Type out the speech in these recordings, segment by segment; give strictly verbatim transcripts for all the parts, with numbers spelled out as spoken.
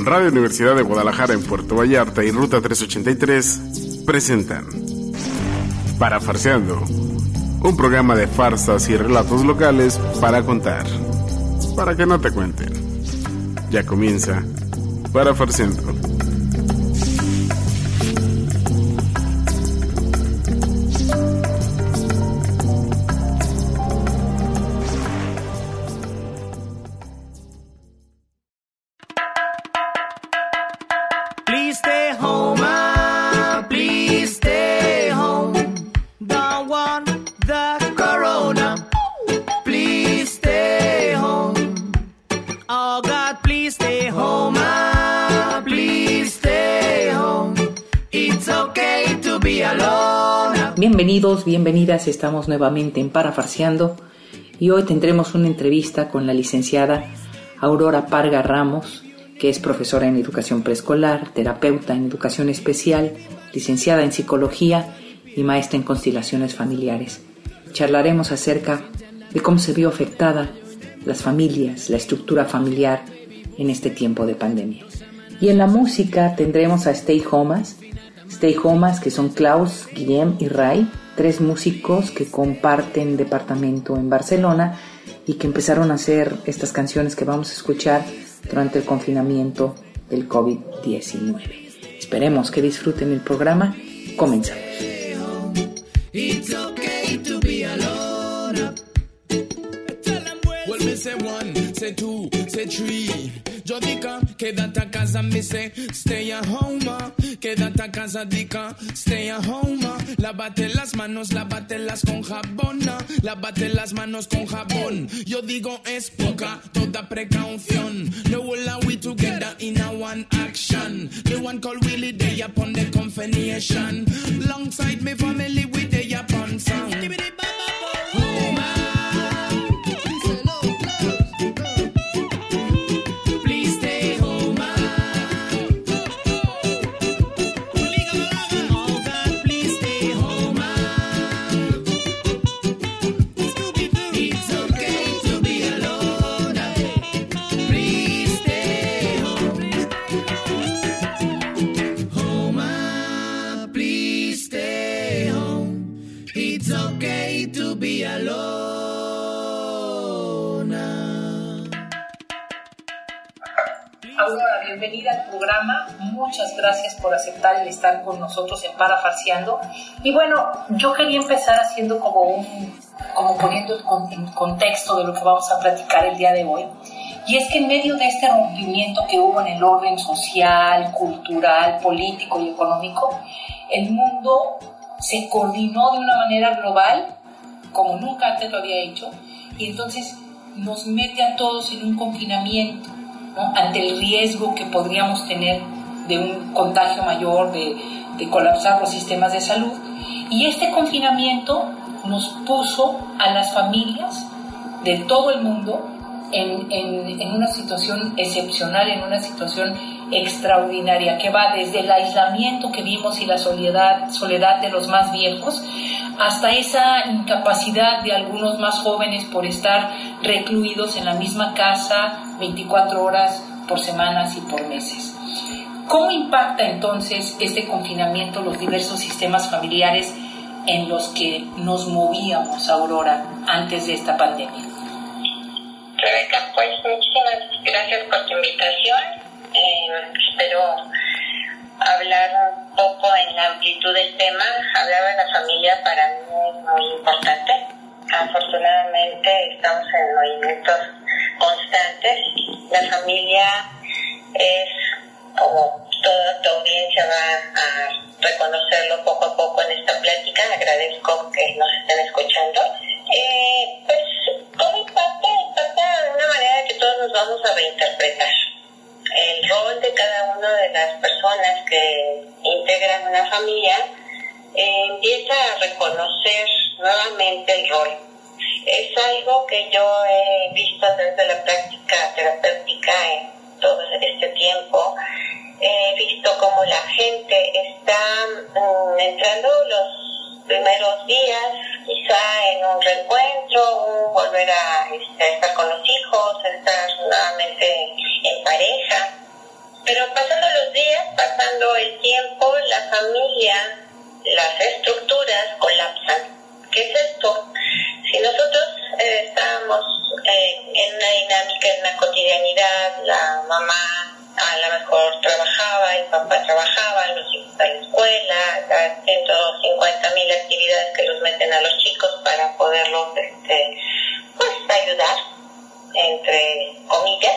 Radio Universidad de Guadalajara en Puerto Vallarta y Ruta trescientos ochenta y tres presentan Parafarseando, un programa de farsas y relatos locales para contar, para que no te cuenten. Ya comienza Parafarseando. Bienvenidos, bienvenidas, estamos nuevamente en Parafarseando y hoy tendremos una entrevista con la licenciada Aurora Parga Ramos, que es profesora en educación preescolar, terapeuta en educación especial, licenciada en psicología y maestra en constelaciones familiares. Charlaremos acerca de cómo se vio afectada las familias, la estructura familiar en este tiempo de pandemia. Y en la música tendremos a Stay Homas, Stay Homas, que son Klaus, Guillem y Ray, tres músicos que comparten departamento en Barcelona y que empezaron a hacer estas canciones que vamos a escuchar durante el confinamiento del covid diecinueve. Esperemos que disfruten el programa. Comenzamos. Say one, say two, say three. Yo dica, quédate a casa, me say, stay at home. Quédate a casa, dica, stay at home. Lávate las manos, lávatelas con jabón. Lávate las manos con jabón. Yo digo, es poca, toda precaución. No will we together in a one action. The one called Willie Day upon the confirmation. Longside me family with the upon sound. Aurora, bienvenida al programa. Muchas gracias por aceptar el estar con nosotros en Parafarseando. Y bueno, yo quería empezar haciendo como un, como poniendo en contexto de lo que vamos a platicar el día de hoy. Y es que en medio de este rompimiento que hubo en el orden social, cultural, político y económico, el mundo se coordinó de una manera global, como nunca antes lo había hecho, y entonces nos mete a todos en un confinamiento, ¿no? Ante el riesgo que podríamos tener de un contagio mayor, de, de colapsar los sistemas de salud. Y este confinamiento nos puso a las familias de todo el mundo en, en, en una situación excepcional, en una situación extraordinaria, que va desde el aislamiento que vimos y la soledad, soledad de los más viejos, hasta esa incapacidad de algunos más jóvenes por estar recluidos en la misma casa veinticuatro horas por semanas y por meses. ¿Cómo impacta entonces este confinamiento los diversos sistemas familiares en los que nos movíamos, Aurora, antes de esta pandemia? Rebeca, pues muchísimas gracias por tu invitación. Eh, espero hablar un poco en la amplitud del tema. Hablar de la familia para mí es muy importante. Afortunadamente estamos en movimientos constantes. La familia es, como toda tu audiencia va a reconocerlo poco a poco en esta plática, agradezco que nos estén escuchando. Eh, pues, ¿cómo impacta? Impacta de una manera que todos nos vamos a reinterpretar. El rol de cada una de las personas que integran una familia eh, empieza a reconocer nuevamente el rol. Es algo que yo he visto desde la práctica terapéutica en todo este tiempo. He visto cómo la gente está um, entrando los primeros días, quizá en un reencuentro, un volver a este, estar con los hijos, estar nuevamente en pareja, pero pasando los días, pasando el tiempo, la familia, las estructuras colapsan. ¿Qué es esto? Si nosotros eh, estábamos eh, en una dinámica, en una cotidianidad, la mamá a lo mejor trabajaba, el papá trabajaba, los hijos a la escuela, las ciento cincuenta mil actividades que los meten a los chicos para poderlos este, pues ayudar, entre comillas.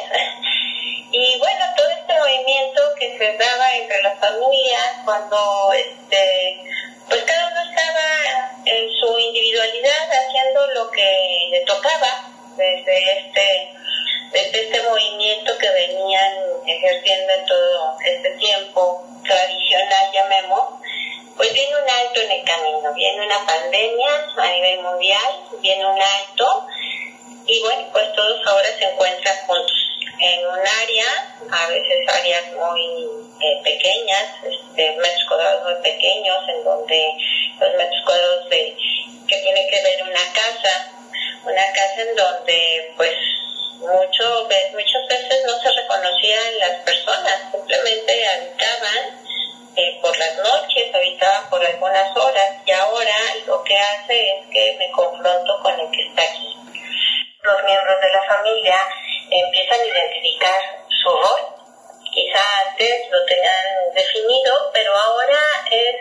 Y bueno, todo este movimiento que se daba entre las familias cuando este pues cada uno estaba en su individualidad haciendo lo que le tocaba desde este desde este movimiento que venían ejerciendo en todo este tiempo tradicional, llamemos, pues viene un alto en el camino, viene una pandemia a nivel mundial, viene un alto y bueno, pues todos ahora se encuentran juntos en un área, a veces áreas muy eh, pequeñas, este, metros cuadrados muy pequeños, en donde los metros cuadrados de, que tiene que ver una casa, una casa en donde pues mucho, muchas veces no se reconocían las personas, simplemente habitaban eh, por las noches, habitaban por algunas horas y ahora lo que hace es que me confronto con el que está aquí. Los miembros de la familia empiezan a identificar su rol. Quizá antes lo tenían definido, pero ahora es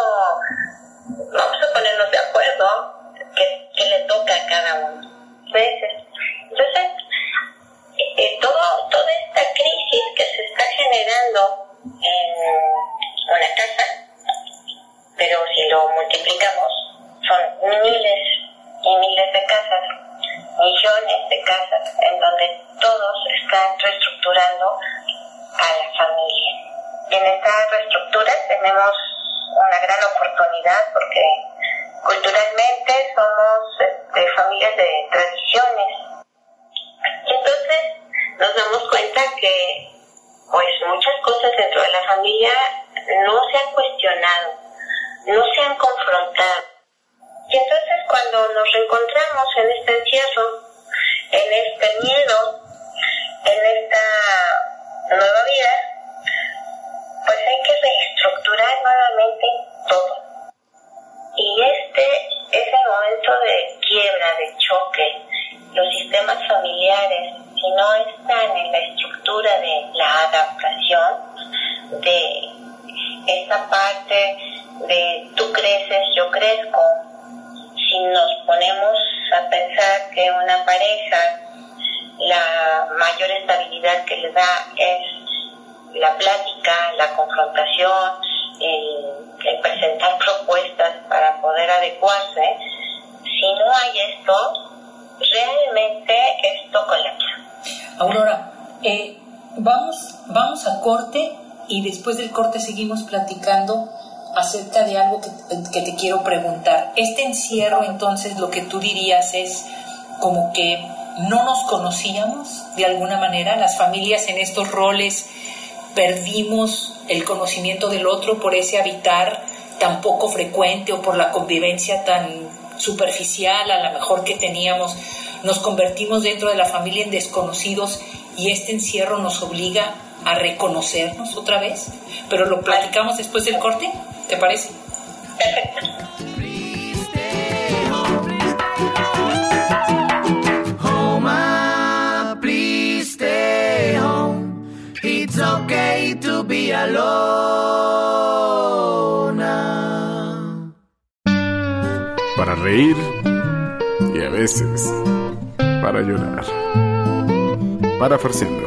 como, vamos a ponernos de acuerdo, que, que le toca a cada uno. ¿Ves? Entonces, eh, todo, toda esta crisis que se está generando en una casa, pero si lo multiplicamos, son miles y miles de casas, millones de casas, en donde todos están reestructurando a la familia. Y en esta reestructura tenemos una gran oportunidad porque culturalmente somos este, familias de tradiciones. Y entonces nos damos cuenta que pues muchas cosas dentro de la familia no se han cuestionado, no se han confrontado. Y entonces cuando nos reencontramos en este encierro, en este miedo, en esta nueva vida, pues hay que reestructurar nuevamente todo. Y este es el momento de quiebra, de choque. Los sistemas familiares, si no están en la estructura de la adaptación, de esa parte de tú creces, yo crezco, si nos ponemos a pensar que una pareja, la mayor estabilidad que le da es la plática, la confrontación, el, el presentar propuestas para poder adecuarse, si no hay esto, realmente esto colapsa. Aurora, eh, vamos, vamos a corte y después del corte seguimos platicando acerca de algo que, que te quiero preguntar. Este encierro, entonces, lo que tú dirías es como que no nos conocíamos de alguna manera, las familias en estos roles perdimos el conocimiento del otro por ese habitar tan poco frecuente o por la convivencia tan superficial a lo mejor que teníamos, nos convertimos dentro de la familia en desconocidos y este encierro nos obliga a reconocernos otra vez, pero lo platicamos después del corte, ¿te parece? Perfecto. It's okay to be alone now. Para reír y a veces para llorar. Para Farciendo.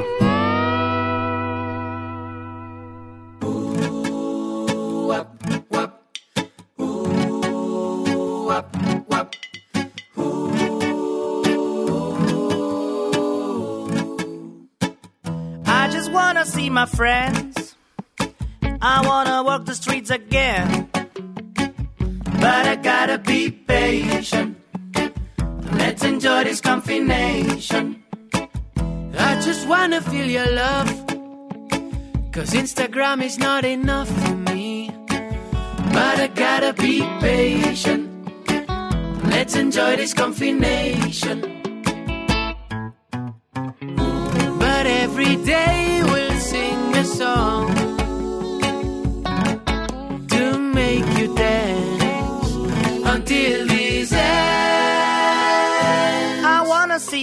See my friends, I wanna walk the streets again, but I gotta be patient. Let's enjoy this confination. I just wanna feel your love, cause Instagram is not enough for me, but I gotta be patient. Let's enjoy this confination. But every day we'll sing a song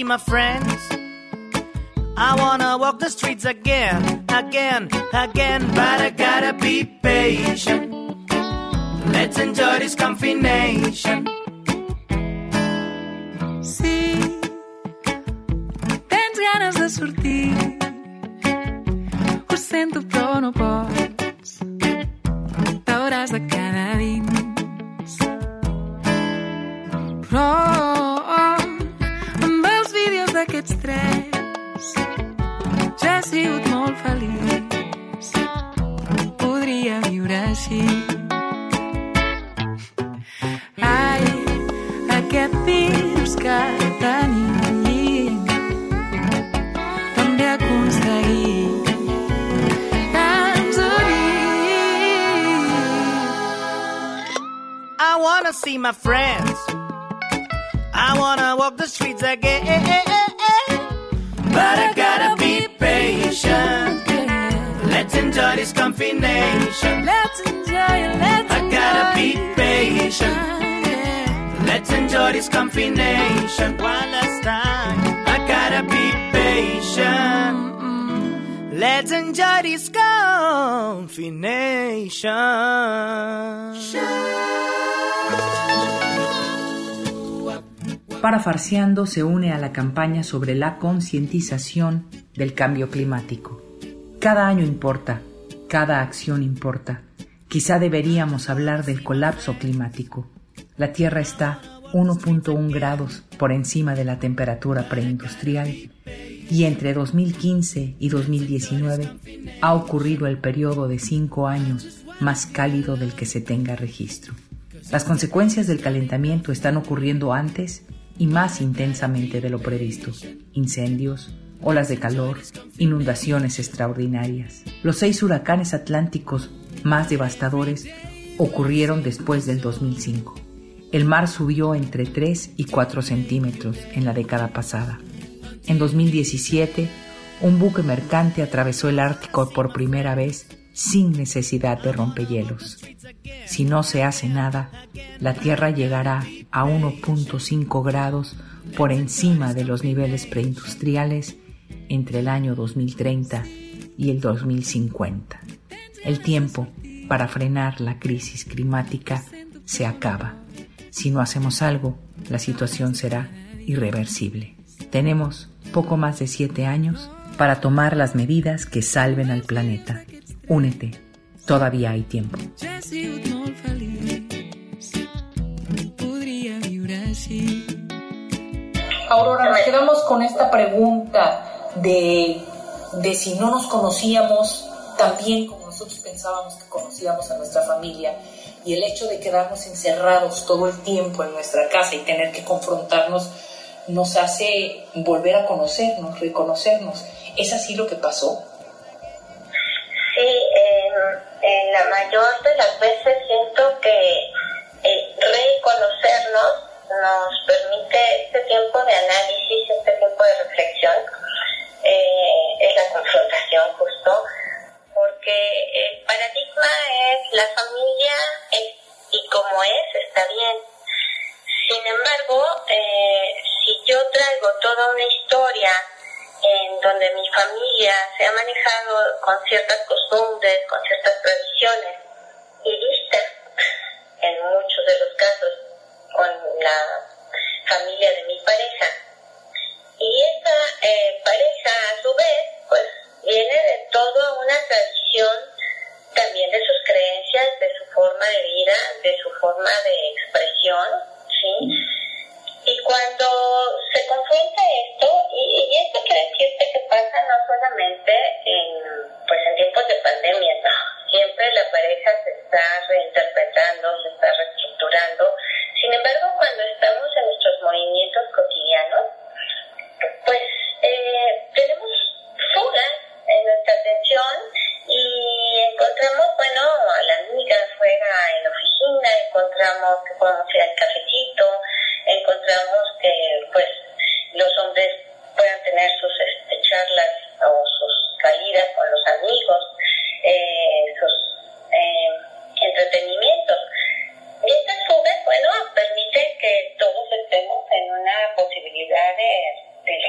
my friends. I wanna walk the streets again, again, again, but I gotta be patient. Let's enjoy this combination. Sí, tens ganes de sortir, ho sento però no pots, t'hauràs de quedar dins. Però amb els vídeos d'aquests tres ja he sigut molt feliç, podria viure així. Ai, aquest virus que tenim també ha aconseguit tants unir. I wanna see my friends. I wanna walk the streets again, but I gotta be patient. Let's enjoy this combination. Let's enjoy it, let's I gotta be enjoy it. patient. Let's enjoy this combination. One last time. I gotta be patient. Let's enjoy this combination. Parafarseando se une a la campaña sobre la concientización del cambio climático. Cada año importa, cada acción importa. Quizá deberíamos hablar del colapso climático. La Tierra está uno punto uno grados por encima de la temperatura preindustrial y entre dos mil quince y dos mil diecinueve ha ocurrido el periodo de cinco años más cálido del que se tenga registro. Las consecuencias del calentamiento están ocurriendo antes y más intensamente de lo previsto. Incendios, olas de calor, inundaciones extraordinarias. Los seis huracanes atlánticos más devastadores ocurrieron después del dos mil cinco. El mar subió entre tres y cuatro centímetros en la década pasada. En dos mil diecisiete, un buque mercante atravesó el Ártico por primera vez sin necesidad de rompehielos. Si no se hace nada, la Tierra llegará a uno punto cinco grados por encima de los niveles preindustriales entre el año dos mil treinta y el dos mil cincuenta. El tiempo para frenar la crisis climática se acaba. Si no hacemos algo, la situación será irreversible. Tenemos poco más de siete años para tomar las medidas que salven al planeta. Únete, todavía hay tiempo. Ja he sigut molt feliç, podria viure així. Aurora, nos quedamos con esta pregunta de, de si no nos conocíamos tan bien como nosotros pensábamos que conocíamos a nuestra familia, y el hecho de quedarnos encerrados todo el tiempo en nuestra casa y tener que confrontarnos nos hace volver a conocernos, reconocernos. ¿Es así lo que pasó? Sí, eh, en la mayor de las veces siento que eh, reconocernos nos permite este tiempo de análisis, este tiempo de reflexión, eh, es la confrontación justo, porque el paradigma es la familia es, y como es, está bien. Sin embargo, eh, si yo traigo toda una historia en donde mi familia se ha manejado con ciertas costumbres, con ciertas tradiciones, y vista, en muchos de los casos, con la familia de mi pareja, y esa eh, pareja a su vez pues viene de toda una tradición también de sus creencias, de su forma de vida, de su forma de expresión, ¿sí? Y cuando se confronta esto, y, y esto quiere decirte que pasa no solamente en, pues en tiempos de pandemia, no, siempre la pareja se está reinterpretando, se está reestructurando. Sin embargo, cuando estamos en nuestros movimientos cotidianos, pues eh, tenemos fugas en nuestra atención y encontramos, bueno, a la amiga fuera en la oficina, encontramos que podemos ir al cafecito, encontramos que pues los hombres puedan tener sus este, charlas o sus salidas con los amigos, eh, sus eh, entretenimientos. Y estas fugas, bueno, permiten que todos estemos en una posibilidad de, de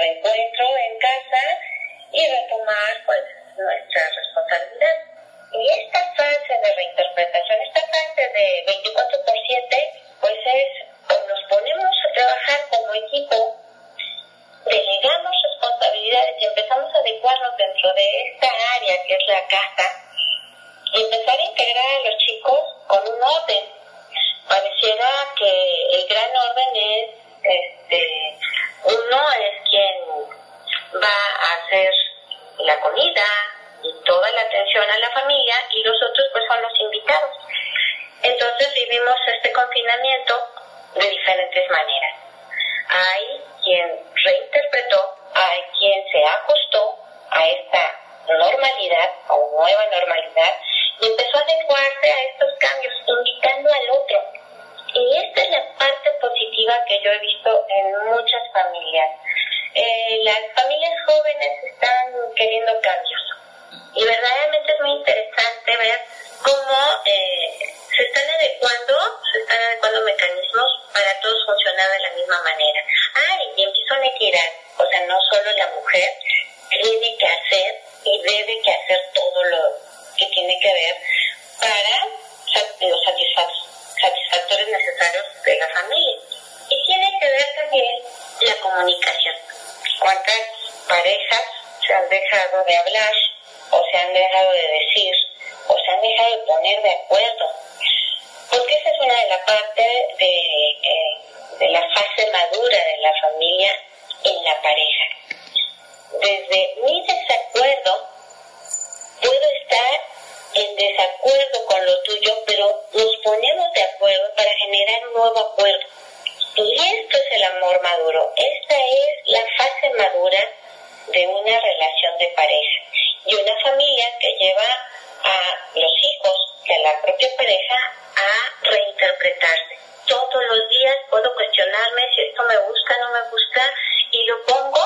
la comida y toda la atención a la familia, y los otros pues son los invitados. Entonces vivimos este confinamiento de diferentes maneras. Hay quien reinterpretó, hay quien se ajustó a esta normalidad o nueva normalidad y empezó a adecuarse a estos cambios, invitando al otro. Y esta es la parte positiva que yo he visto en muchas familias. Eh, las familias jóvenes están queriendo cambios y verdaderamente es muy interesante ver cómo eh, se están adecuando, se están adecuando mecanismos para todos funcionar de la misma manera. Ah, y empezó una equidad, o sea, no solo la mujer tiene que hacer y debe que hacer todo lo que tiene que ver para los satisfactores necesarios de la familia. Y tiene que ver también la comunicación. ¿Cuántas parejas se han dejado de hablar o se han dejado de decir o se han dejado de poner de acuerdo? Porque esa es una de las partes de, eh, de la fase madura de la familia en la pareja. Desde mi desacuerdo, puedo estar en desacuerdo con lo tuyo, pero nos ponemos de acuerdo para generar un nuevo acuerdo. Y esto es el amor maduro. Esta es la fase madura de una relación de pareja. Y una familia que lleva a los hijos y a la propia pareja a reinterpretarse. Todos los días puedo cuestionarme si esto me gusta o no me gusta, y lo pongo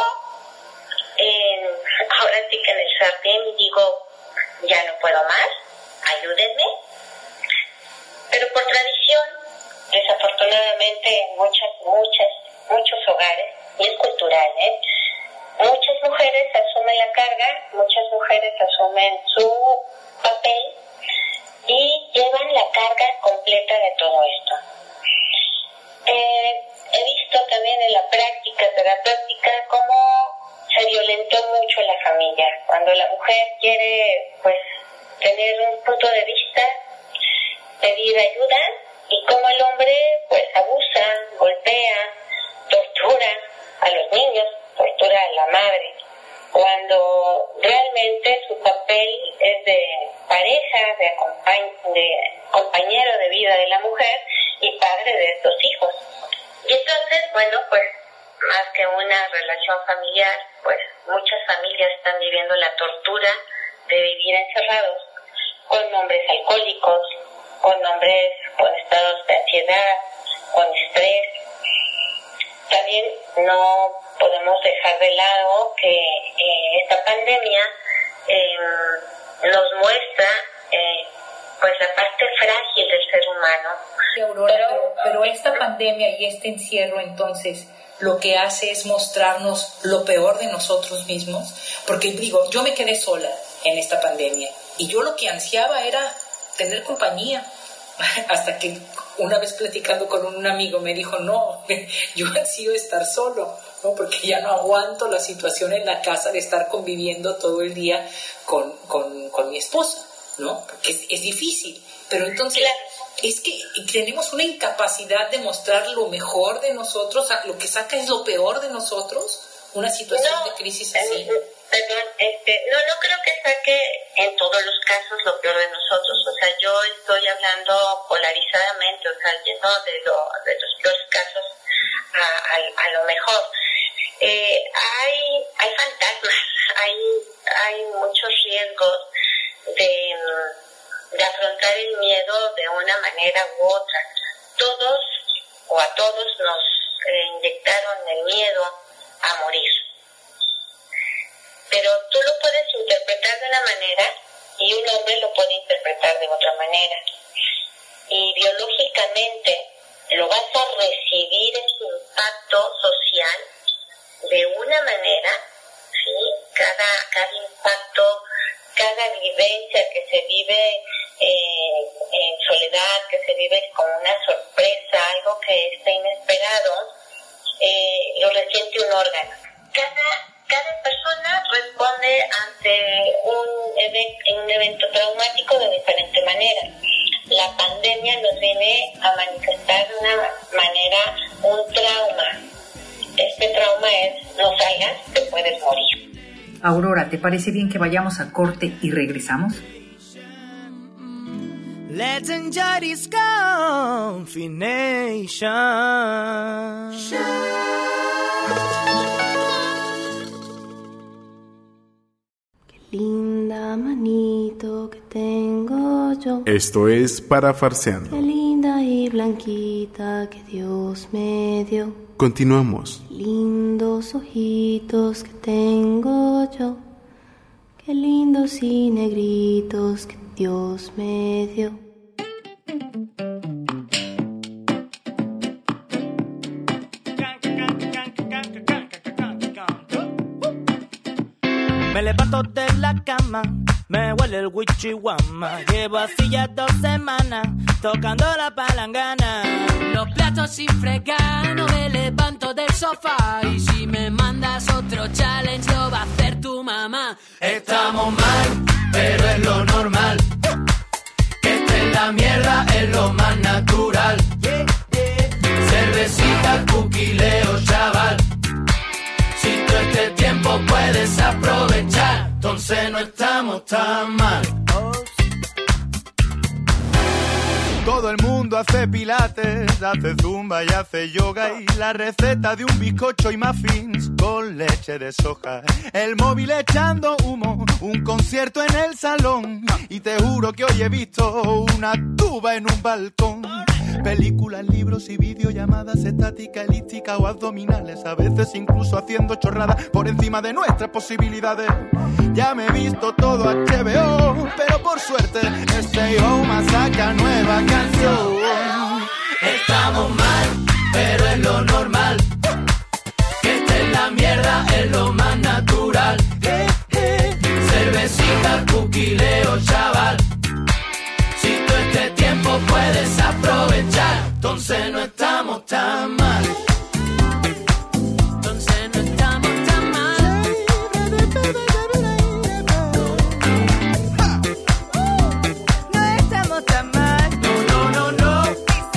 en, ahora sí que en el sartén, y digo, ya no puedo más, ayúdenme. Pero por tradición, desafortunadamente en muchas, muchas, muchos hogares, y es cultural, ¿eh? Muchas mujeres asumen la carga, muchas mujeres asumen su papel y llevan la carga completa de todo esto. Eh, he visto también en la práctica terapéutica cómo se violentó mucho la familia. Cuando la mujer quiere, pues, tener un punto de vista, pedir ayuda, y cómo el hombre, pues, abusa, golpea, tortura a los niños, tortura a la madre, cuando realmente su papel es de pareja, de, acompañ- de compañero de vida de la mujer y padre de estos hijos. Y entonces, bueno, pues, más que una relación familiar, pues muchas familias están viviendo la tortura de vivir encerrados con hombres alcohólicos, con hombres con estados de ansiedad, con estrés. También no podemos dejar de lado que eh, esta pandemia eh, nos muestra eh, pues la parte frágil del ser humano. Sí, Aurora, pero, pero esta pandemia y este encierro, entonces, lo que hace es mostrarnos lo peor de nosotros mismos, porque digo, yo me quedé sola en esta pandemia y yo lo que ansiaba era tener compañía, hasta que una vez platicando con un amigo me dijo, no, yo ansío estar solo, ¿no? Porque ya no aguanto la situación en la casa de estar conviviendo todo el día con, con, con mi esposa, ¿no? Porque es, es difícil, pero entonces es que tenemos una incapacidad de mostrar lo mejor de nosotros, lo que saca es lo peor de nosotros, una situación no, de crisis así. Perdón, este, no, no creo que saque en todos los casos lo peor de nosotros, o sea, yo estoy hablando polarizadamente, o sea, yendo de, lo, de los peores casos a, a, a lo mejor. Eh, hay, hay fantasmas, hay, hay muchos riesgos de, de afrontar el miedo de una manera u otra. Todos o a todos nos eh, inyectaron el miedo a morir. Pero tú lo puedes interpretar de una manera y un hombre lo puede interpretar de otra manera. Y biológicamente lo vas a recibir en su impacto social de una manera, ¿sí? Cada, cada impacto, cada vivencia que se vive eh, en soledad, que se vive como una sorpresa, algo que está inesperado, eh, lo resiente un órgano. Cada Cada persona responde ante un, event- un evento traumático de diferente manera. La pandemia nos viene a manifestar de una manera un trauma. Este trauma es, no salgas, te puedes morir. Aurora, ¿te parece bien que vayamos a corte y regresamos? Let's enjoy this combination. Qué linda manito que tengo yo. Esto es Parafarseando. Qué linda y blanquita que Dios me dio. Continuamos. Qué lindos ojitos que tengo yo. Qué lindos y negritos que Dios me dio. Me levanto de la cama, me huele el wichihuama. Llevo así ya dos semanas, tocando la palangana. Los platos sin fregar, no me levanto del sofá. Y si me mandas otro challenge, lo va a hacer tu mamá. Estamos mal, pero es lo normal. Que esté en la mierda es lo más natural. Cervecita, cuquileo, chaval. Si todo este tiempo puedes aprovechar, entonces no estamos tan mal. Todo el mundo hace pilates, hace zumba y hace yoga. Y la receta de un bizcocho y muffins con leche de soja. El móvil echando humo, un concierto en el salón. Y te juro que hoy he visto una tuba en un balcón. Películas, libros y videollamadas estáticas, elípticas o abdominales. A veces incluso haciendo chorradas por encima de nuestras posibilidades. Ya me he visto todo H B O, pero por suerte Stay Home saca nueva canción. Estamos mal, pero es lo normal. Que esté en la mierda es lo más natural. Eh, eh. Cervecita, cuquileo, chaval. Si todo este tiempo puedes aprovechar, entonces no estamos tan mal. Entonces no estamos tan mal. No estamos tan mal. No, no, no, no.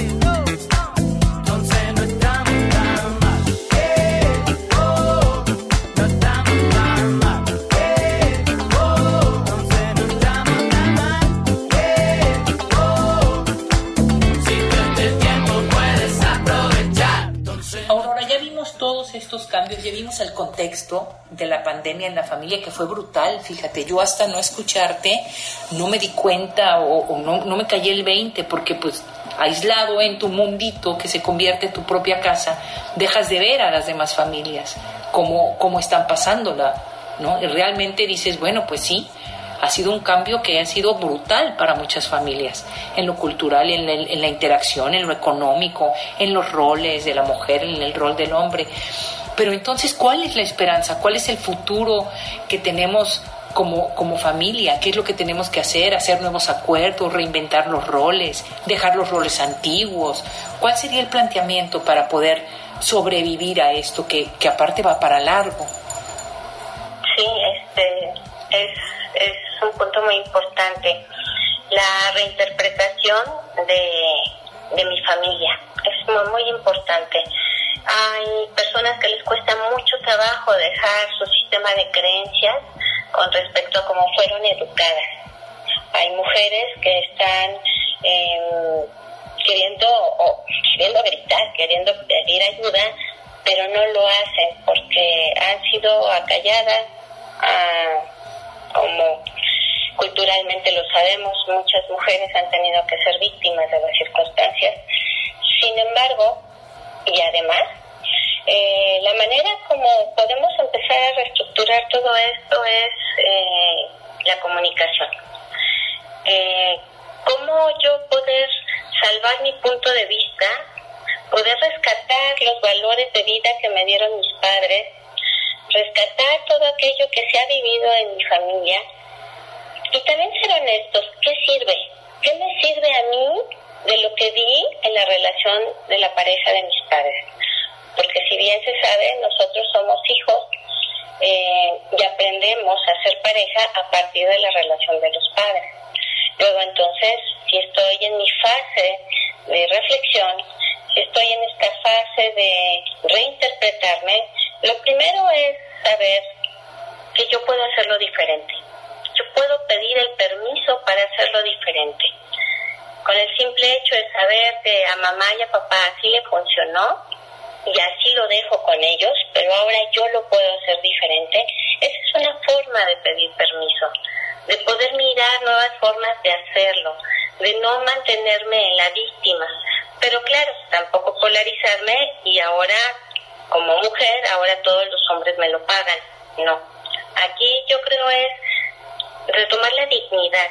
Entonces no estamos tan mal. Eh, oh, no estamos tan mal. Eh, oh, entonces no estamos tan mal. Eh, oh, si todo este tiempo puedes aprovechar, entonces. Aurora, ya vimos todos estos cambios, ya vimos el contexto de la pandemia en la familia, que fue brutal. Fíjate, yo hasta no escucharte no me di cuenta o, o no, no me cayó el veinte, porque pues aislado en tu mundito que se convierte en tu propia casa, dejas de ver a las demás familias cómo, cómo están pasándola, ¿no? Y realmente dices, bueno, pues sí, ha sido un cambio que ha sido brutal para muchas familias, en lo cultural, en la, en la interacción, en lo económico, en los roles de la mujer, en el rol del hombre. Pero entonces, ¿cuál es la esperanza? ¿Cuál es el futuro que tenemos como, como familia? ¿Qué es lo que tenemos que hacer? ¿Hacer nuevos acuerdos? ¿Reinventar los roles? ¿Dejar los roles antiguos? ¿Cuál sería el planteamiento para poder sobrevivir a esto que, que aparte va para largo? Sí, este es, es un punto muy importante. La reinterpretación de, de mi familia es muy, muy importante. Hay personas que les cuesta mucho trabajo dejar su sistema de creencias con respecto a cómo fueron educadas. Hay mujeres que están eh, queriendo, o queriendo gritar, queriendo pedir ayuda, pero no lo hacen porque han sido acalladas, ah, como culturalmente lo sabemos, muchas mujeres han tenido que ser víctimas de las circunstancias. Sin embargo, y además, eh, la manera como podemos empezar a reestructurar todo esto es eh, la comunicación. Eh, ¿Cómo yo poder salvar mi punto de vista, poder rescatar los valores de vida que me dieron mis padres, rescatar todo aquello que se ha vivido en mi familia y también ser honestos? ¿Qué sirve? ¿Qué me sirve a mí de lo que vi en la relación de la pareja de mis padres? Porque si bien se sabe, nosotros somos hijos eh, y aprendemos a ser pareja a partir de la relación de los padres. Luego entonces, si estoy en mi fase de reflexión, si estoy en esta fase de reinterpretarme, lo primero es saber que yo puedo hacerlo diferente. Yo puedo pedir el permiso para hacerlo diferente. Con el simple hecho de saber que a mamá y a papá así le funcionó, y así lo dejo con ellos, pero ahora yo lo puedo hacer diferente. Esa es una forma de pedir permiso, de poder mirar nuevas formas de hacerlo, de no mantenerme en la víctima, pero claro, tampoco polarizarme y ahora, como mujer, ahora todos los hombres me lo pagan. No, aquí yo creo es retomar la dignidad.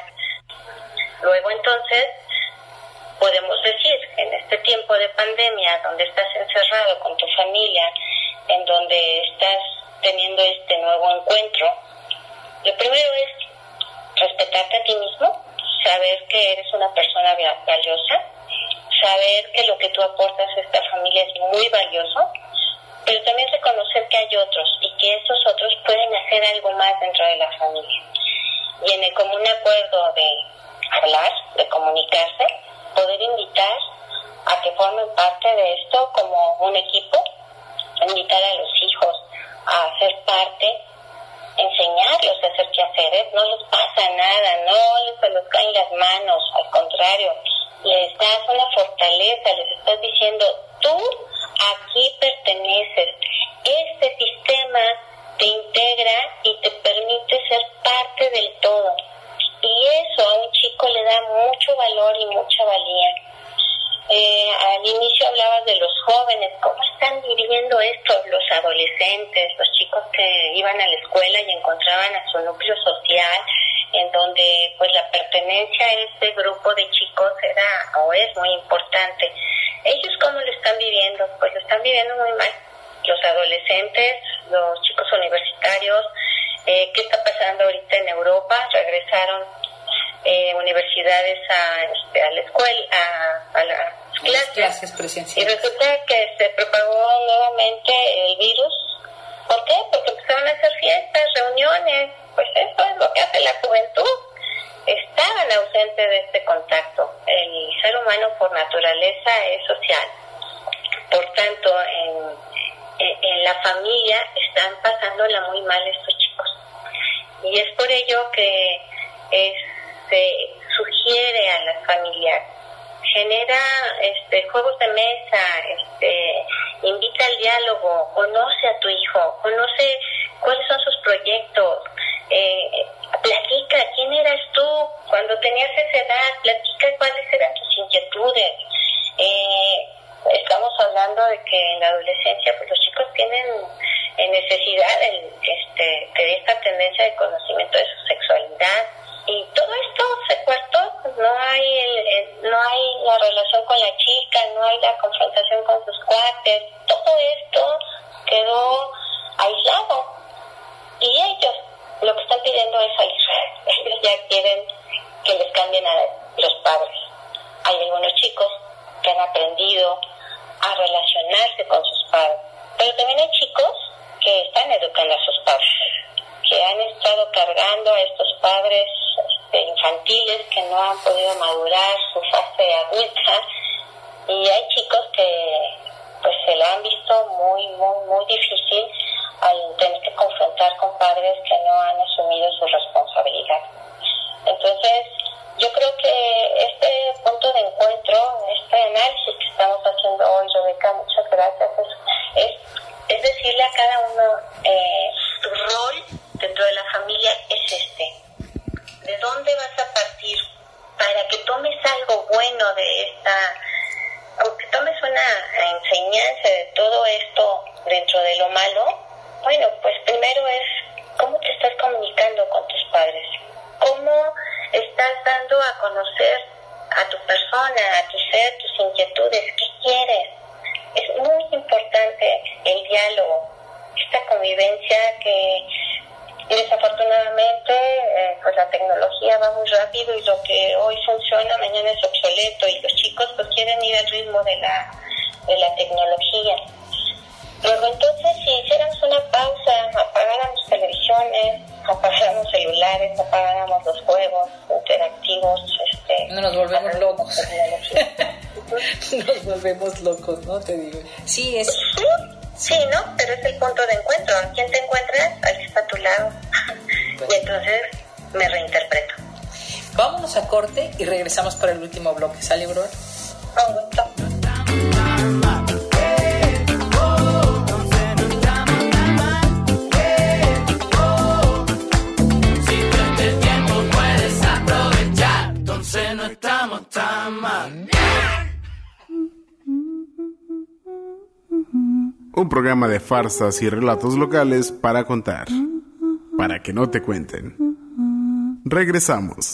Luego entonces podemos decir que en este tiempo de pandemia, donde estás encerrado con tu familia, en donde estás teniendo este nuevo encuentro, lo primero es respetarte a ti mismo, saber que eres una persona valiosa, saber que lo que tú aportas a esta familia es muy valioso, pero también reconocer que hay otros y que esos otros pueden hacer algo más dentro de la familia. Y en el común acuerdo de hablar, de comunicarse, poder invitar a que formen parte de esto como un equipo, invitar a los hijos a ser parte, enseñarlos a hacer quehaceres, no les pasa nada, no se les caen las manos, al contrario, les das una fortaleza, les estás diciendo, tú aquí perteneces, este sistema te integra y te permite ser parte del todo. Y eso a un chico le da mucho valor y mucha valía. Eh, al inicio hablabas de los jóvenes, ¿cómo están viviendo esto los adolescentes, los chicos que iban a la escuela y encontraban a su núcleo social, en donde pues la pertenencia a este grupo de chicos era o es muy importante? ¿Ellos cómo lo están viviendo? Pues lo están viviendo muy mal. Los adolescentes, los chicos universitarios, eh, ¿qué está pasando ahorita en Europa? Regresaron eh, universidades a, este, a la escuela, a, a las clases, clases presenciales. Y resulta que se propagó nuevamente el virus. ¿Por qué? Porque empezaron a hacer fiestas, reuniones. Pues eso es lo que hace la juventud. Estaban ausentes de este contacto. El ser humano por naturaleza es social. Por tanto, en, en, en la familia están pasándola muy mal estos chicos. Y es por ello que es, se sugiere a las familias, genera este, juegos de mesa, este, invita al diálogo, conoce a tu hijo, conoce cuáles son sus proyectos, eh, platica quién eras tú cuando tenías esa edad, platica cuáles eran tus inquietudes. Eh, estamos hablando de que en la adolescencia pues los chicos tienen eh, necesidad de, este, de esta tendencia de conocimiento de su sexualidad, y todo esto se cortó. No hay el, el, no hay la relación con la chica, no hay la confrontación con sus cuates, todo esto quedó aislado, y ellos lo que están pidiendo es salir. Ellos ya quieren que les cambien a los padres. Hay algunos chicos que han aprendido a relacionarse con sus padres, pero también hay chicos que están educando a sus padres, que han estado cargando a estos padres este, infantiles que no han podido madurar su fase adulta, y hay chicos que pues se la han visto muy, muy, muy difícil al tener que confrontar con padres que no han asumido su responsabilidad. Entonces, yo creo que este punto de encuentro, este análisis que estamos haciendo hoy, Rebeca, muchas gracias, es, es, es decirle a cada uno, eh, tu rol dentro de la familia es este. ¿De dónde vas a partir para que tomes algo bueno de esta, o que tomes una enseñanza de todo esto dentro de lo malo? Bueno, pues primero es cómo te estás comunicando con tus padres, cómo estás dando a conocer a tu persona, a tu ser, tus inquietudes, qué quieres. Es muy importante el diálogo, esta convivencia que desafortunadamente eh, pues la tecnología va muy rápido, y lo que hoy funciona mañana es obsoleto, y los chicos pues quieren ir al ritmo de la, de la tecnología. Luego entonces, si hiciéramos una pausa, apagáramos televisiones, apagáramos celulares, apagáramos los juegos interactivos, este, no nos volvemos locos. Nos volvemos locos, ¿no? Te digo. Sí, es, Sí, ¿no? Pero es el punto de encuentro. ¿Quién te encuentras? Al que está a tu lado. Y entonces me reinterpreto. Vámonos a corte y regresamos para el último bloque. ¿Sale, bro? Con gusto. Si tú el tiempo puedes aprovechar, entonces no estamos tan mal. Un programa de farsas y relatos locales para contar, para que no te cuenten. Regresamos.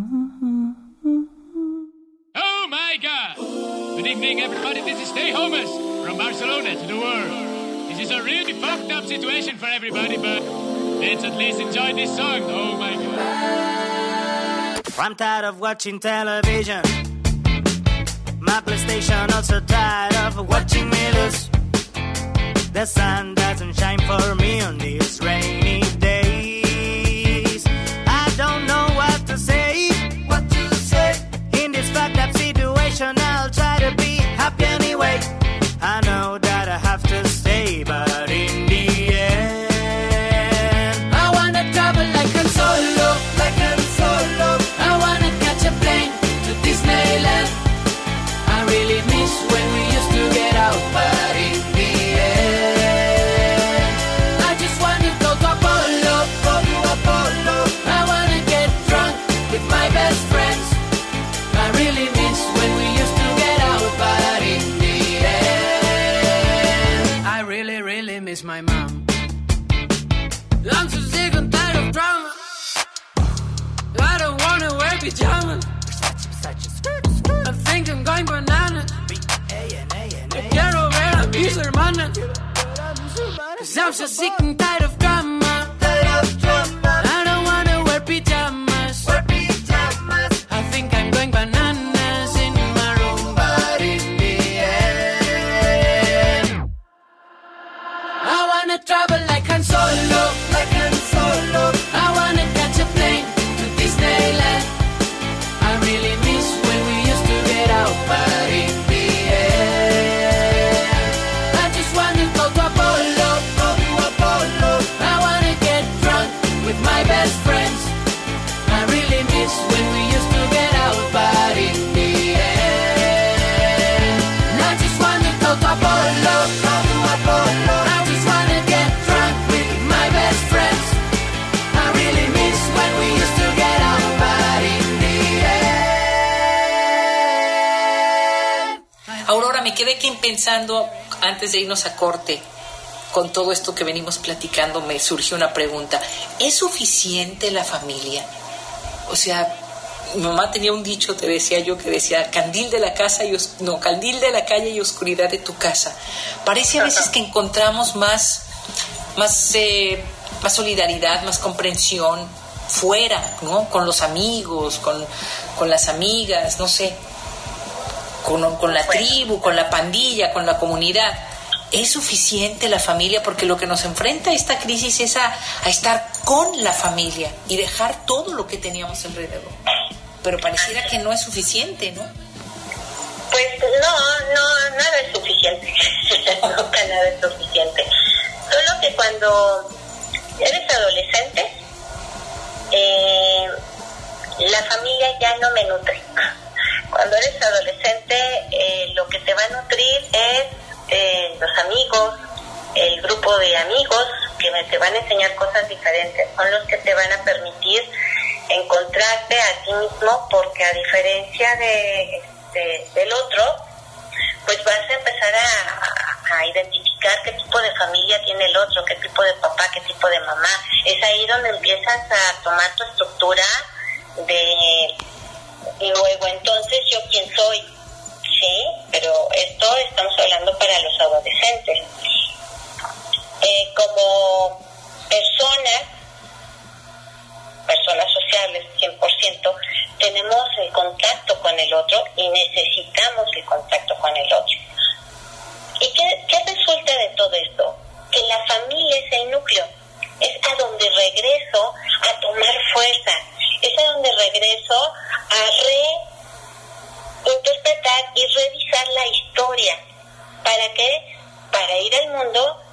Oh my God! Good evening, everybody. This is Stay Homeless from Barcelona to the world. This is a really fucked up situation for everybody, but let's at least enjoy this song. Oh my God. I'm tired of watching television. My PlayStation also tired of watching me lose. The sun doesn't shine for me on these rainy days. I don't know what to say, what to say. In this fucked up situation, I'll try to be happy anyway. I know that I have to stay, but in the end, I wanna travel like Han Solo, like Han Solo. I wanna catch a plane to Disneyland. I really miss when we used to get out, but in the end, I just wanna go to Apollo, go to Apollo. I wanna get drunk with my best friends. I really miss when we used to get out, but in the end, I really, really miss my mom. I'm so sick and tired of drama. I don't wanna wear pajamas. I think I'm going bananas. Yo quiero ver a mis hermanas. Cause I'm so sick and tired of drama. I don't wanna wear pajamas. I think I'm going bananas in my room, but in the end, I wanna travel like Han Solo, like Han Solo. I wanna catch a plane to Disneyland. I really miss when we used to get out, but in the end, I just wanna go to Apollo, go to Apollo. I wanna get drunk with my best friends. I really miss when we used to get out, but in the end, I just wanna go to Apollo, go to Apollo. I just wanna get drunk with my best friends. I really miss when we used to get out, but in the end. Aurora, me quedé aquí pensando, antes de irnos a corte, con todo esto que venimos platicando, me surgió una pregunta. ¿Es suficiente la familia? O sea, mi mamá tenía un dicho, te decía yo, que decía, candil de la casa y os... no, candil de la calle y oscuridad de tu casa. Parece a veces que encontramos más, más, eh, más solidaridad, más comprensión fuera, ¿no? Con los amigos, con, con las amigas, no sé, con, con la tribu, con la pandilla, con la comunidad. ¿Es suficiente la familia? Porque lo que nos enfrenta a esta crisis es a, a estar con la familia y dejar todo lo que teníamos alrededor. Pero pareciera que no es suficiente, ¿no? Pues no, no, nada es suficiente. Nunca nada es suficiente. Solo que cuando eres adolescente, eh, la familia ya no me nutre. Cuando eres adolescente, eh, lo que te va a nutrir es eh, los amigos, el grupo de amigos que me, te van a enseñar cosas diferentes, son los que te van a permitir encontrarte a ti mismo, porque a diferencia de, de del otro, pues vas a empezar a, a identificar qué tipo de familia tiene el otro, qué tipo de papá, qué tipo de mamá. Es ahí donde empiezas a tomar tu estructura de, y luego entonces yo quién soy, sí, pero esto estamos hablando para los adolescentes. Eh, como personas, personas sociables, cien por ciento, tenemos el contacto con el otro y necesitamos el contacto con el otro. ¿Y qué, qué resulta de todo esto? Que la familia es el núcleo, es a donde regreso a tomar fuerza, es a donde regreso a reinterpretar y revisar la historia. ¿Para qué? Para ir al mundo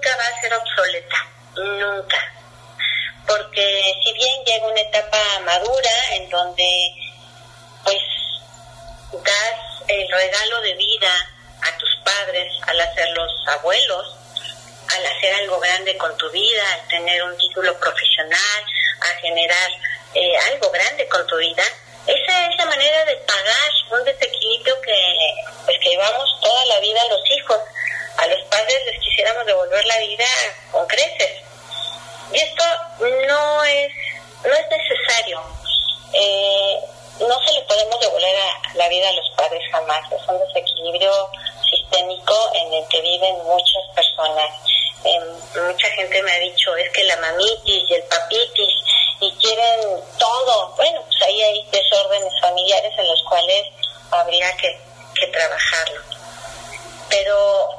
nunca va a ser obsoleta, nunca. Porque si bien llega una etapa madura en donde pues das el regalo de vida a tus padres al hacerlos abuelos, al hacer algo grande con tu vida, al tener un título profesional, a generar eh, algo grande con tu vida, esa es la manera de pagar un desequilibrio que, pues, que llevamos toda la vida a los hijos. A los padres les quisiéramos devolver la vida con creces. Y esto no es, no es necesario. Eh, no se le podemos devolver a la vida a los padres jamás. Es un desequilibrio sistémico en el que viven muchas personas. Eh, mucha gente me ha dicho, es que la mamitis y el papitis, y quieren todo. Bueno, pues ahí hay desórdenes familiares en los cuales habría que, que trabajarlo. Pero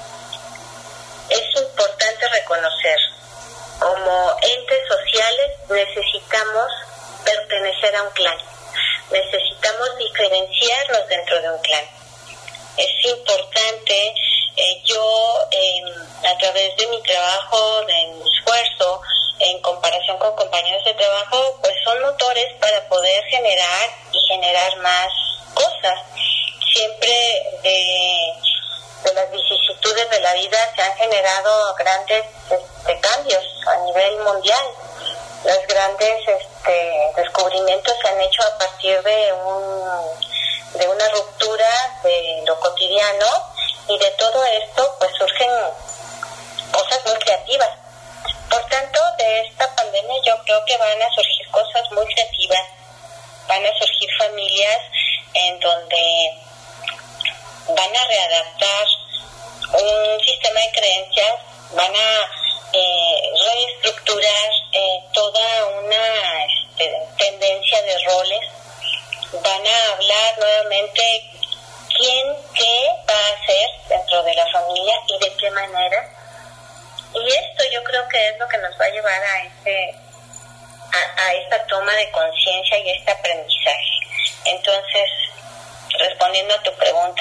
es importante reconocer, como entes sociales necesitamos pertenecer a un clan, necesitamos diferenciarnos dentro de un clan. Es importante, eh, yo eh, a través de mi trabajo, de mi esfuerzo, en comparación con compañeros de trabajo, pues son motores para poder generar y generar más cosas. Siempre de, de las vicisitudes de la vida se han generado grandes este, cambios a nivel mundial. Los grandes este, descubrimientos se han hecho a partir de un de una ruptura de lo cotidiano, y de todo esto pues surgen cosas muy creativas. Por tanto, de esta pandemia yo creo que van a surgir cosas muy creativas, van a surgir familias en donde van a readaptar un sistema de creencias, van a eh, reestructurar eh, toda una este, tendencia de roles, van a hablar nuevamente quién qué va a hacer dentro de la familia y de qué manera. Y esto yo creo que es lo que nos va a llevar a este a, a esta toma de conciencia y este aprendizaje. Entonces, respondiendo a tu pregunta,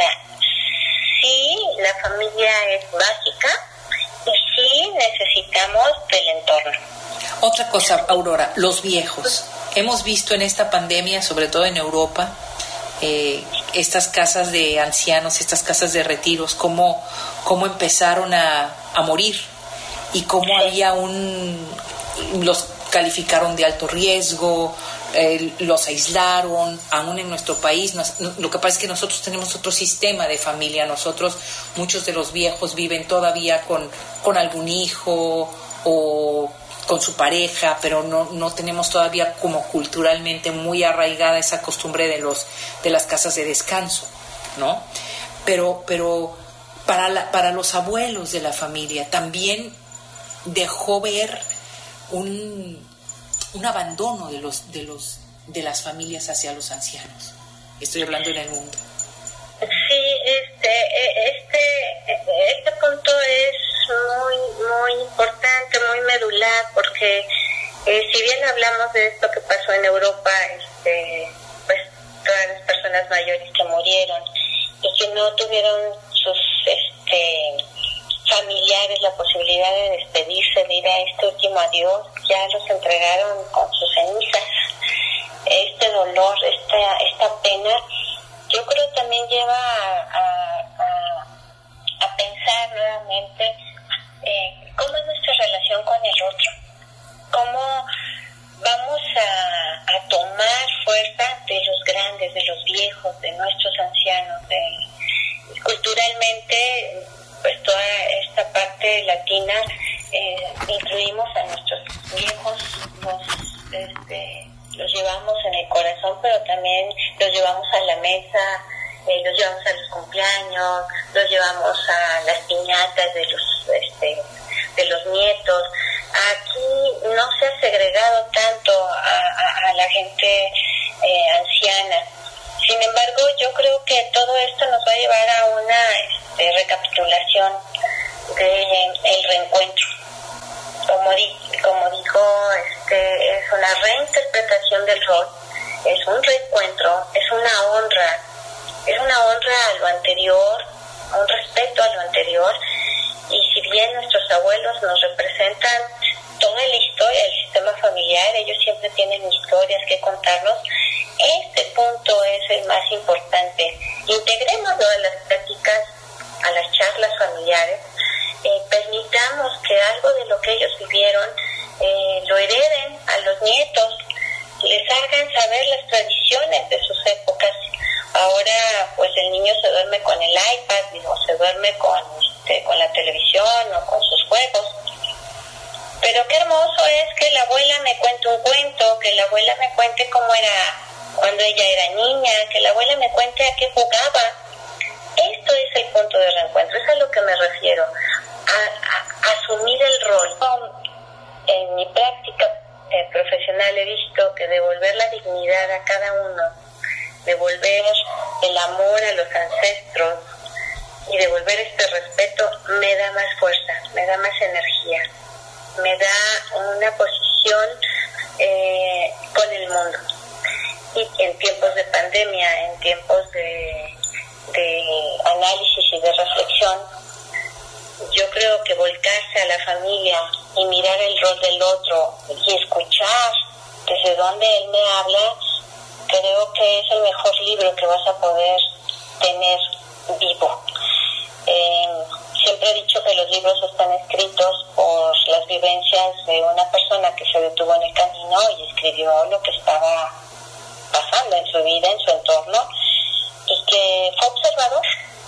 sí, la familia es básica y sí necesitamos del entorno. Otra cosa, Aurora, los viejos. Hemos visto en esta pandemia, sobre todo en Europa, eh, estas casas de ancianos, estas casas de retiros, cómo, cómo empezaron a, a morir y cómo había un... los calificaron de alto riesgo, eh, los aislaron, aún en nuestro país. Nos, lo que pasa es que nosotros tenemos otro sistema de familia. Nosotros, muchos de los viejos viven todavía con, con algún hijo o con su pareja, pero no, no tenemos todavía como culturalmente muy arraigada esa costumbre de los de las casas de descanso, ¿no? Pero, pero para, la, para los abuelos de la familia también dejó ver un, un abandono de los de los de las familias hacia los ancianos. Estoy hablando en el mundo. Sí, este este este punto es muy muy importante, muy medular, porque eh, si bien hablamos de esto que pasó en Europa, este pues todas las personas mayores que murieron y que no tuvieron sus este familiares la posibilidad de despedirse, de ir a este último adiós, ya los entregaron con sus cenizas. Este dolor, esta esta pena, yo creo también lleva a, a, a, a pensar nuevamente eh, cómo es nuestra relación con el otro, cómo vamos a, a tomar fuerza de los grandes, de los viejos, de nuestros ancianos, de, culturalmente, pues toda esta parte latina, eh, incluimos a nuestros viejos, los, este, los llevamos en el corazón, pero también los llevamos a la mesa, eh, los llevamos a los cumpleaños, los llevamos a las piñatas de los, este, de los nietos. Aquí no se ha segregado tanto a, a, a la gente eh, anciana. Sin embargo, yo creo que todo esto nos va a llevar a una este, recapitulación del reencuentro. Como, di, como dijo, este, es una reinterpretación del rol, es un reencuentro, es una honra, es una honra a lo anterior, a un respeto a lo anterior, y si bien nuestros abuelos nos representan toda la historia del sistema familiar, ellos siempre tienen historias que contarnos, este punto es el más importante. Integrémoslo a las pláticas, a las charlas familiares, eh, permitamos que algo de lo que ellos vivieron eh, lo hereden a los nietos, les hagan saber las tradiciones de sus épocas. Ahora pues el niño se duerme con el iPad o se duerme con, este, con la televisión o con sus juegos. Pero qué hermoso es que la abuela me cuente un cuento, que la abuela me cuente cómo era cuando ella era niña, que la abuela me cuente a qué jugaba. Esto es el punto de reencuentro, es a lo que me refiero, a, a, a asumir el rol. En mi práctica eh, profesional he visto que devolver la dignidad a cada uno, devolver el amor a los ancestros y devolver este respeto me da más fuerza, me da más energía, me da una posición eh, con el mundo. Y en tiempos de pandemia, en tiempos de, de análisis y de reflexión, yo creo que volcarse a la familia y mirar el rol del otro y escuchar desde donde él me habla, creo que es el mejor libro que vas a poder tener vivo. Eh, siempre he dicho que los libros están escritos por las vivencias de una persona que se detuvo en el camino y escribió lo que estaba pasando en su vida, en su entorno, y que fue observador.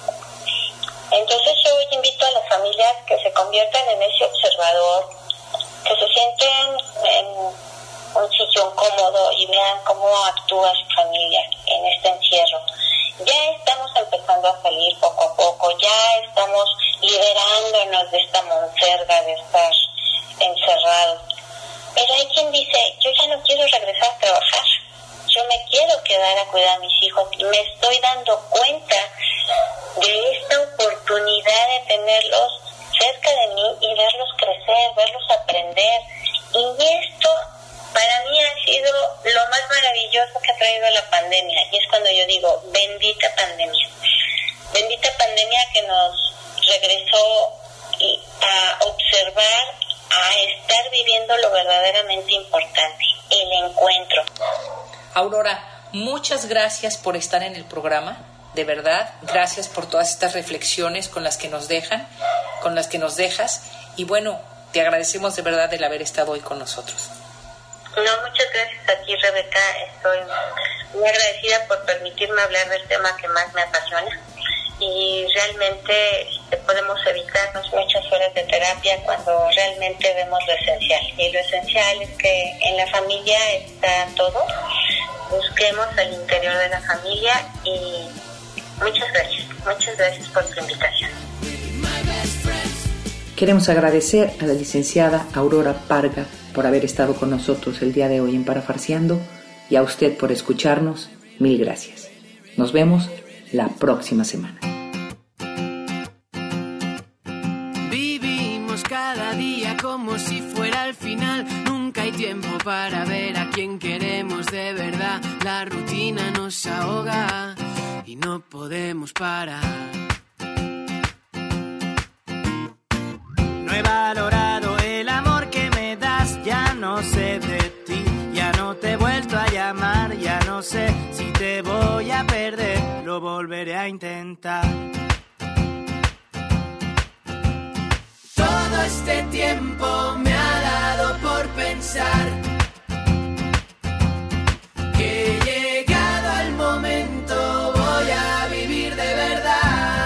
Entonces yo hoy invito a las familias que se conviertan en ese observador, que se sienten en un sillón cómodo y vean cómo actúa su familia en este encierro. Ya estamos empezando a salir poco a poco, ya estamos liberándonos de esta monserga de estar encerrados. Pero hay quien dice, yo ya no quiero regresar a trabajar, yo me quiero quedar a cuidar a mis hijos. Me estoy dando cuenta de esta oportunidad de tenerlos cerca de mí y verlos crecer, verlos aprender. Y esto para mí ha sido lo más maravilloso que ha traído la pandemia. Y es cuando yo digo, bendita pandemia. Bendita pandemia que nos regresó a observar, a estar viviendo lo verdaderamente importante, el encuentro. Aurora, muchas gracias por estar en el programa. De verdad, gracias por todas estas reflexiones con las que nos dejan, con las que nos dejas. Y bueno, te agradecemos de verdad el haber estado hoy con nosotros. No, muchas gracias a ti, Rebeca. Estoy muy agradecida por permitirme hablar del tema que más me apasiona. Y realmente podemos evitarnos muchas horas de terapia cuando realmente vemos lo esencial. Y lo esencial es que en la familia está todo. Busquemos el interior de la familia y muchas gracias. Muchas gracias por tu invitación. Queremos agradecer a la licenciada Aurora Parga por haber estado con nosotros el día de hoy en Parafarseando y a usted por escucharnos. Mil gracias. Nos vemos la próxima semana. Vivimos cada día como si fuera el final. Nunca hay tiempo para ver a quien queremos de verdad. La rutina nos ahoga y no podemos parar. No he valorado el amor que me das, ya no sé de ti, ya no te he vuelto a llamar, ya no sé si te voy a perder, lo volveré a intentar. Todo este tiempo me ha dado por pensar que llegado al momento voy a vivir de verdad.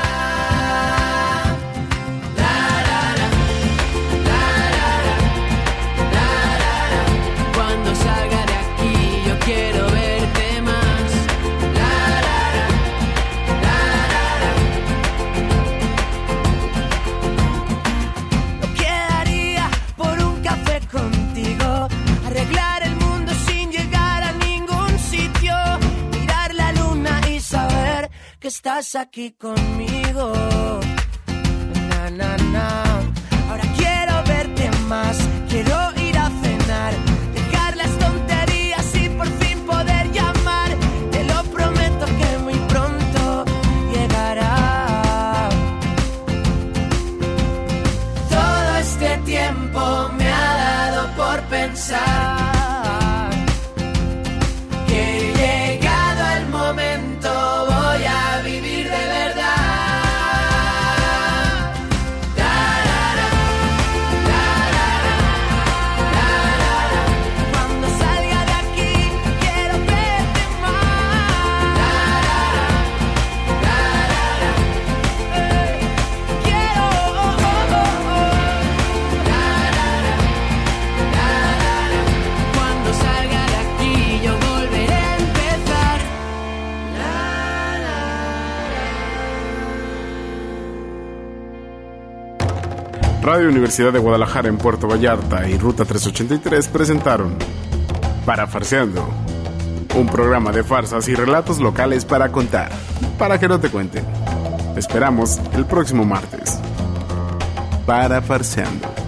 Que estás aquí conmigo, na, na, na. Ahora quiero verte más, quiero ir a cenar, dejar las tonterías y por fin poder llamar. Te lo prometo que muy pronto llegará. tiempo me ha dado por pensar que llegado el momento voy a vivir de verdad. Tarara, tarara, tarara. Cuando salga de aquí quiero verte más. Tarara, tarara. Ey, quiero oh, oh, oh, oh. Tarara, tarara. Cuando salga de aquí yo volveré a empezar. La, Radio Universidad de Guadalajara en Puerto Vallarta y Ruta trescientos ochenta y tres presentaron Parafarseando, un programa de farsas y relatos locales para contar, para que no te cuenten. Te esperamos el próximo martes. Parafarseando.